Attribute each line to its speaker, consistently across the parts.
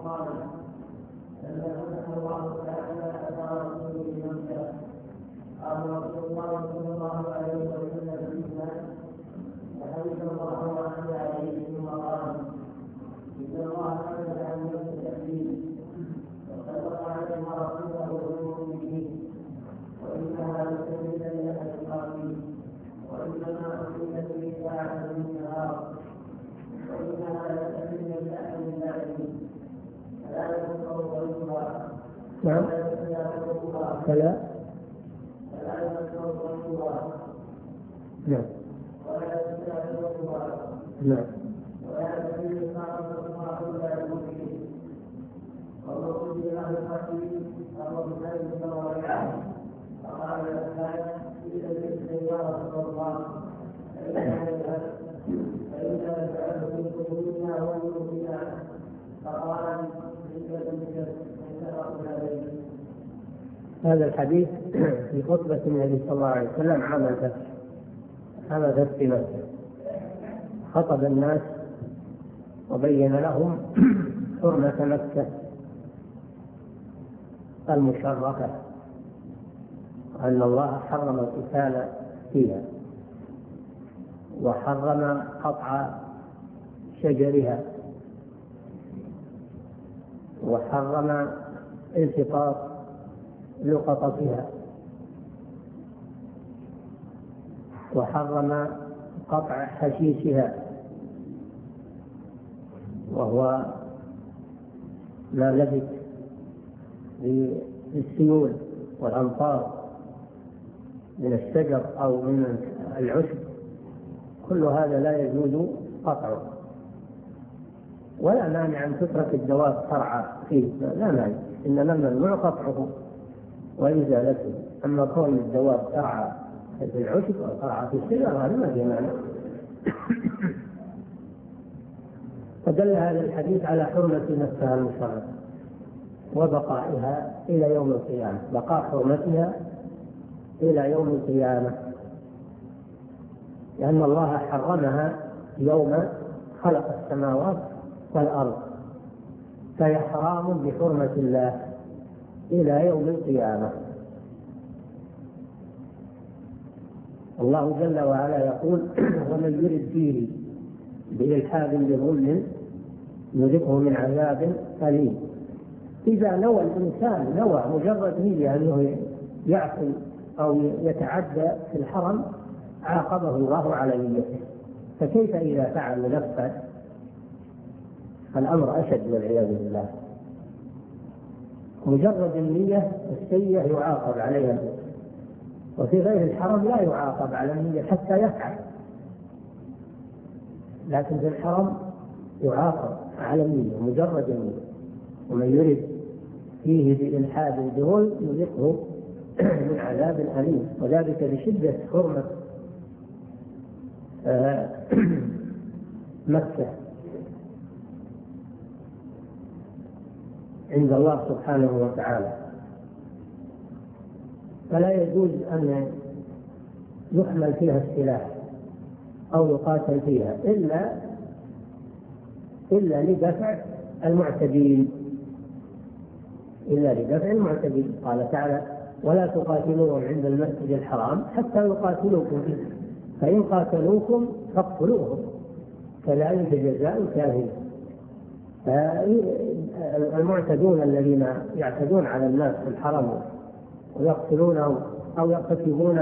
Speaker 1: قال لما فتح الله تعالى أتى رسول بمكة قال رسول الله صلى الله عليه وسلم فيما فحمد الله وأثنى عليه ثم قال إن الله كتب عن نفس التأكيد وخلق عليها رسوله بالمؤمنين وإنها لسبيل لأهل القاتل وإنما أرسلت به ساعة من النهار وإنها لسبيل لأهل الباطل فلا يذكر قلوبها
Speaker 2: نعم. فلا
Speaker 1: يذكر قلوبها
Speaker 2: نعم.
Speaker 1: ولا يذكر قلوبها
Speaker 2: نعم.
Speaker 1: ولا تزيد صارت الله إلا المؤمنين والرسول بها الحكيم أبو بكر صلى الله عليه وسلم فقال الأسلام إذا جئت يا رسول الله فإننا نجعل في قلوبنا وقلوبنا فقال
Speaker 2: هذا الحديث في خطبة النبي صلى الله عليه وسلم عام الفتح في مكة، خطب الناس وبين لهم حرمة مكة المشرفة، أن الله حرم القتال فيها وحرم قطع شجرها وحرم التقاط لقطتها وحرم قطع حشيشها وهو ما لبث بالسيول والأمطار من الشجر أو من العشب، كل هذا لا يجوز قطعه، ولا مانع أن تترك الدواب ترعى فيه، لا مانع، إنما الممنوع قطعه وإزالته. أما كون الدواب ترعى في العشب أو ترعى في الشجر هذا ما في مانع. فدل هذا الحديث على حرمة نفسها المشرفة وبقائها إلى يوم القيامة، بقاء حرمتها إلى يوم القيامة، لأن الله حرمها يوم خلق السماوات والأرض، فهي حرام بحرمة الله إلى يوم القيامة. الله جل وعلا يقول: ومن يرد فيه بإلحاد بظلم نذقه من عذاب أليم. إذا نوى الإنسان مجرد نية أنه يعصي أو يتعدى في الحرم عاقبه الله على نيته، فكيف إذا فعل نفسه؟ الأمر أشد والعياذ بالله. مجرد النية السيئة يعاقب عليها، وفي غير الحرم لا يعاقب على النية حتى يفعل، لكن في الحرم يعاقب على النية مجرد النية. ومن يرد فيه بإلحاد بظلم نذقه من عذاب أليم، وذلك بشدة حرمة مكة عند الله سبحانه وتعالى. فلا يجوز أن يحمل فيها السلاح أو يقاتل فيها إلا لدفع المعتدين، قال تعالى: ولا تقاتلوهم عند المسجد الحرام حتى يقاتلوكم فيه فإن قاتلوكم فاقتلوهم كذلك جزاء الكافرين. المعتدون الذين يعتدون على الناس في الحرم ويقتلونهم أو يقتلون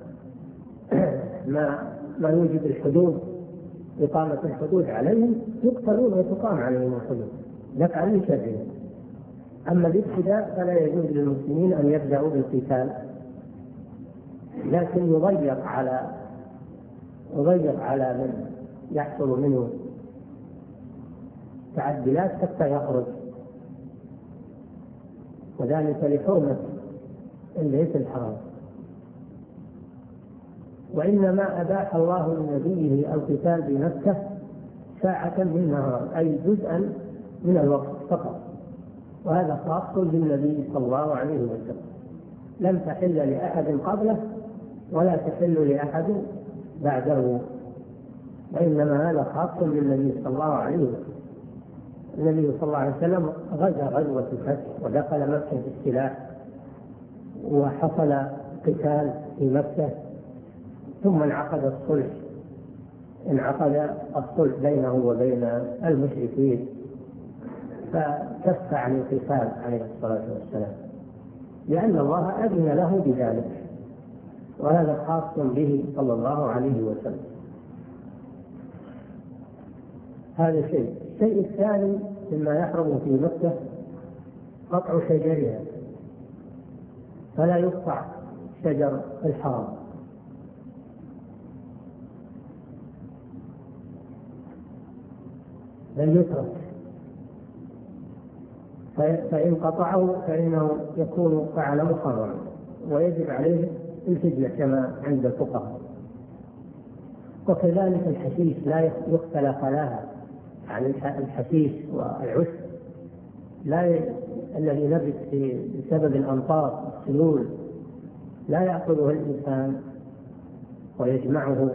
Speaker 2: ما يوجب الحدود، إقامة الحدود عليهم، يقتلون وتقام عليهم الحدود دفعا لشرهم. أما الابتداء فلا يجوز للمسلمين أن يبدأوا بالقتال، لكن يضيق على من يحصل منه تعديلات حتى يخرج، وذلك لحرمة البيت الحرام. وإنما أباح الله لنبيه القتال بمكة ساعة من نهار، أي جزءا من الوقت فقط، وهذا خاص بالنبي صلى الله عليه وسلم، لم تحل لأحد قبله ولا تحل لأحد بعده، وإنما هذا خاص بالنبي صلى الله عليه وسلم. النبي صلى الله عليه وسلم غزا غزوة الفتح ودخل مكة بالسلاح، وحصل قتال في مكة، ثم انعقد الصلح بينه وبين المشركين، فكف عن القتال عليه الصلاة والسلام، لأن الله أذن له بذلك، وهذا خاص به صلى الله عليه وسلم. هذا شيء. الشيء الثاني مما يحرم في مكة قطع شجرها، فلا يقطع شجر الحرام، بل يترك، فإن قطعه فإنه يكون فعل محرم ويجب عليه الفدية كما عند الفقهاء. وكذلك الحشيش لا يختلى خلاها، عن الحشيش والعشب الذي نبت بسبب الأمطار والسيول لا يأخذه الإنسان ويجمعه،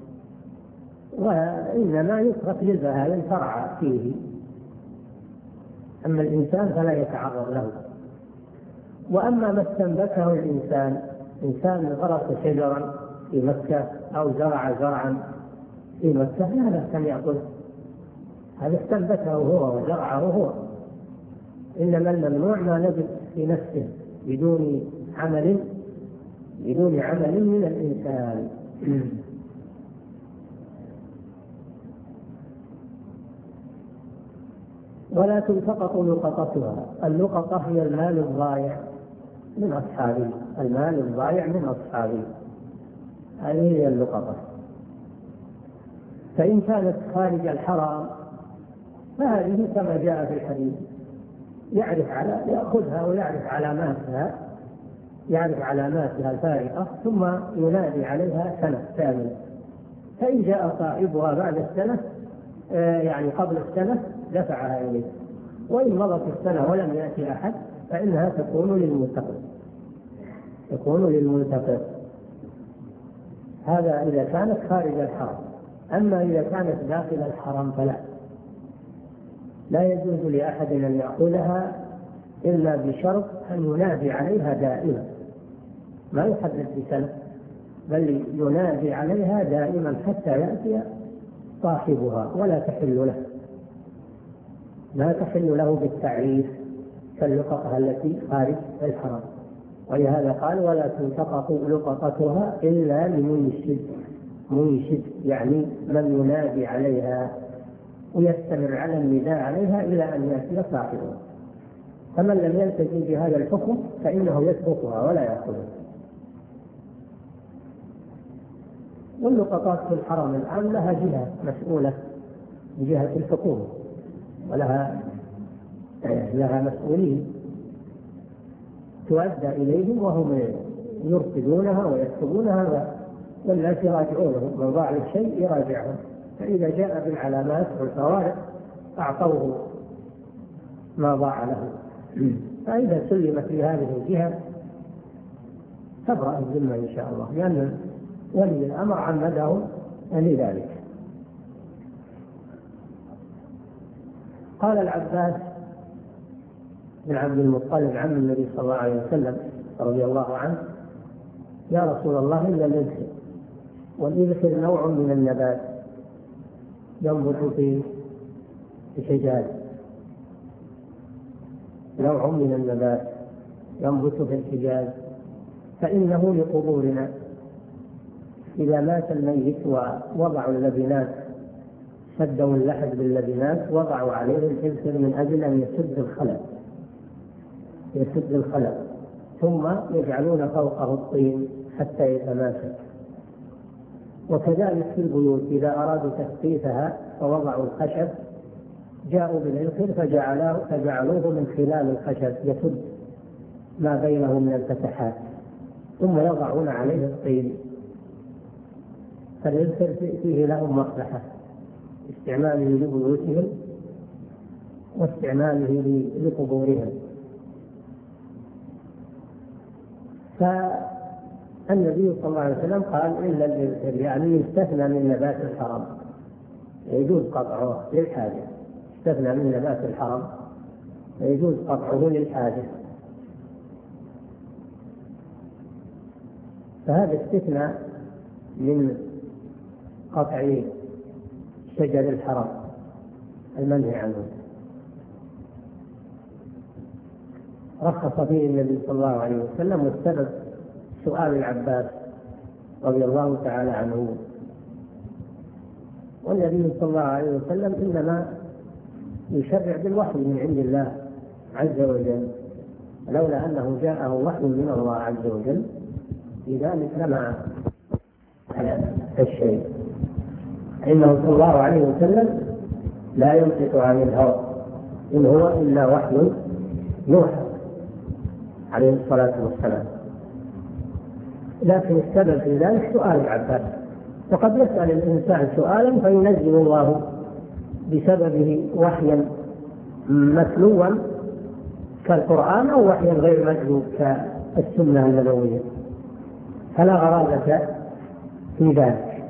Speaker 2: وإنما يترك للبهائم ترعى فيه، أما الإنسان فلا يتعرض له. وأما ما استنبته الإنسان، إنسان غرس شجرا في مكة أو زرع زرعا في مكة، لا بأس أن يأكله، هذا استنبته هو وزرعه هو، إنما الممنوع ما نبت في نفسه بدون عمل من الإنسان. ولا تلتقط لقطتها. اللقطة هي المال الضائع من أصحابه، هذه هي اللقطة. فإن كانت خارج الحرام فهذه كما جاء في الحديث، يأخذها ويعرف علاماتها الفارقة، ثم ينادي عليها سنة كاملة، فإن جاء صاحبها بعد السنة يعني قبل السنة دفعها إليه، وإن مضت السنة ولم يأتي أحد فإنها تكون للملتقط. هذا إذا كانت خارج الحرم. أما إذا كانت داخل الحرم فلا، لا يجوز لأحد أن يأخذها إلا بشرط أن ينادي عليها دائما، ما يحدد بسنة، بل ينادي عليها دائما حتى يأتي صاحبها، ولا تحل له بالتعريف كاللقطة التي خارج الحرم. ولهذا قال ولا تلتقط لقطتها إلا لمنشد، يعني من ينادي عليها ويستمر على النداء عليها إلى أن يأتي صاحبها. فمن لم يلتزم بهذا الحكم فإنه يتركها ولا يأخذها. واللقطات في الحرم الآن لها جهة مسؤولة بجهة الحكومة، ولها مسؤولين تؤدى إليهم وهم يرصدونها ويكتبونها، والناس يراجعونه، من ضاع الشيء يراجعه، فإذا جاء بالعلامات والفوارق أعطوه ما ضاع له. فإذا سلمت لهذه الجهة تبرأ الذمة إن شاء الله، لأن ولي الأمر عمده لذلك. قال العباس بن عبد المطلب عم النبي صلى الله عليه وسلم رضي الله عنه: يا رسول الله إلا الإذخر، والإذخر نوع من النبات ينبت في الحجاز، فإنه لقبورنا. إذا مات الميت ووضعوا اللبنات، سدوا اللحد باللبنات، وضعوا عليه الإذخر من أجل أن يسد الخلل، ثم يجعلون فوقه الطين حتى يتماسك. وكذلك في البيوت إذا أرادوا تثبيتها فوضعوا الخشب، جاءوا بالإذخر فجعلوه من خلال الخشب يسد ما بينه من الفتحات، ثم يضعون عليه الطين. فالإذخر فيه لهم مصلحة، استعماله لبيوتهم واستعماله لقبورهم. فالنبي صلى الله عليه وسلم قال إلا الإذخر، يعني يستثنى من نبات الحرام، يجوز قطعه للحاجة. يستثنى من لباس الحرم فيجوز قطعه للحاجة. فهذا استثناء من قطع شجر الحرم المنهي عنه، رخص فيه النبي صلى الله عليه وسلم، والسبب سؤال العباس رضي الله تعالى عنه. والنبي صلى الله عليه وسلم إنما يشرع بالوحي من عند الله عز وجل، لولا أنه جاءه وحي من الله عز وجل لذلك لما على الشيء. إنه صلى الله عليه وسلم لا ينطق عن الهوى إن هو إلا وحي يوحى عليه الصلاة والسلام. لكن السبب في ذلك سؤال العباس، وقد يسأل الإنسان سؤالا فينزل الله بسببه وحيا متلوا كالقرآن أو وحيا غير متلو كالسنة النبوية، فلا غرابة في ذلك.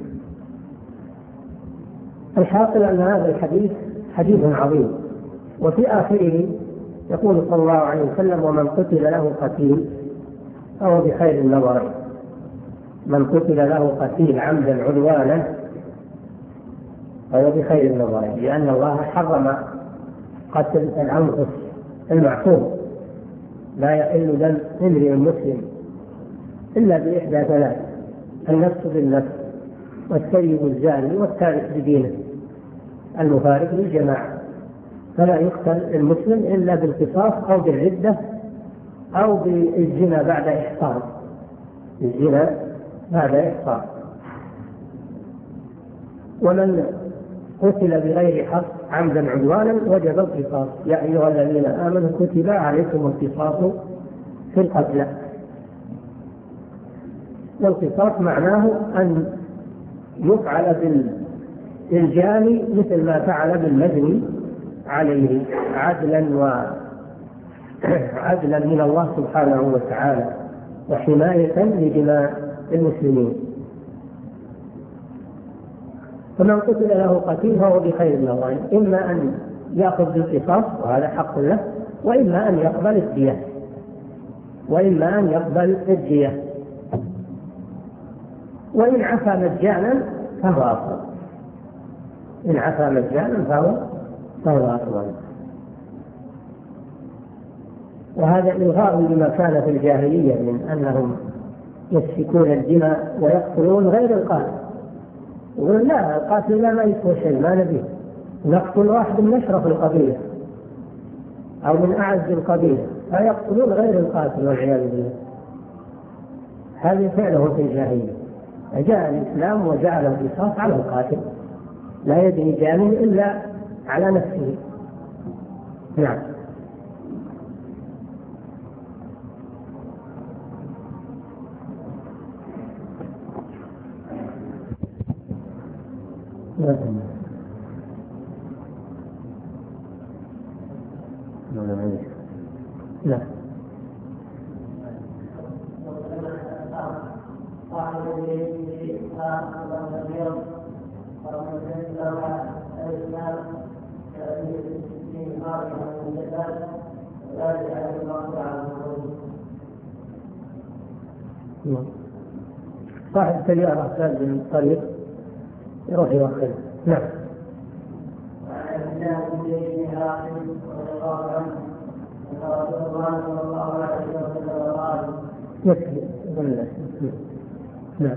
Speaker 2: الحاصل أن هذا الحديث حديث عظيم، وفي آخره يقول صلى الله عليه وسلم: ومن قتل له قتيل فهو بخير النظرين. من قتل له قتيل عمدا عدوانا فهو بخير النظرين، لأن الله حرم قتل الأنفس المعصوم، لا يحل دم امرئ مسلم إلا بإحدى ثلاث: النفس بالنفس، والسيب الزاني، والتارك بدينه المفارق للجماعة. فلا يقتل المسلم إلا بالقصاص أو بالردة أو بالزنا بعد إحصان، الزنا بعد إحصان. ومن قتل بغير حق عمدا عدوانا وجب القصاص. يا أيها الذين آمنوا كتب عليكم القصاص في القتلى. والقصاص معناه أن يفعل بالجاني مثل ما فعل بالمجني عليه عدلا من الله سبحانه وتعالى، وحماية لدماء المسلمين. فمن قتل له قتيل فهو بخير النظرين، إما أن يأخذ بالقصاص وهذا حق له، وإما أن يقبل الدية، وإن عفا مجانا فهو أفضل. إن عفا مجانا فهو أفضل. وهذا إلغاء لما كان في الجاهلية من أنهم يسفكون الدماء ويقتلون غير القاتل. يقول لا، القاتل لا ما يسوى شيء، ما نبيه، نقتل واحد من أشرف القبيلة أو من أعز القبيلة، فيقتلون غير القاتل والعياذ بالله. هذا فعله في الجاهلية. جاء الإسلام وجعل القصاص على القاتل، لا يدري جانب إلا على نفسه. نعم. لا. صاحب سيارة سالم من الطريق يروح يوخر. نعم. نعم.